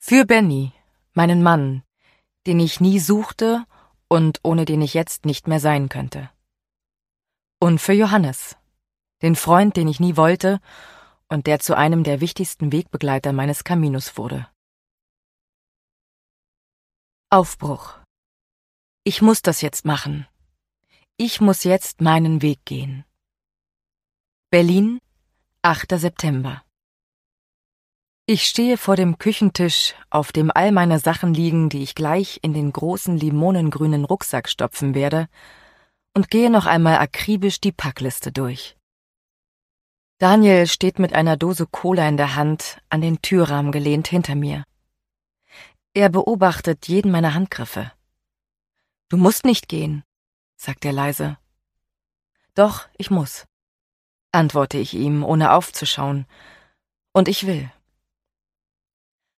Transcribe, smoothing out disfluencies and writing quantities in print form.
Für Benny, meinen Mann, den ich nie suchte und ohne den ich jetzt nicht mehr sein könnte. Und für Johannes, den Freund, den ich nie wollte und der zu einem der wichtigsten Wegbegleiter meines Caminos wurde. Aufbruch. Ich muss das jetzt machen. Ich muss jetzt meinen Weg gehen. Berlin, 8. September. Ich stehe vor dem Küchentisch, auf dem all meine Sachen liegen, die ich gleich in den großen limonengrünen Rucksack stopfen werde, und gehe noch einmal akribisch die Packliste durch. Daniel steht mit einer Dose Cola in der Hand, an den Türrahmen gelehnt hinter mir. Er beobachtet jeden meiner Handgriffe. »Du musst nicht gehen«, sagt er leise. »Doch, ich muss«, antworte ich ihm, ohne aufzuschauen. Und ich will.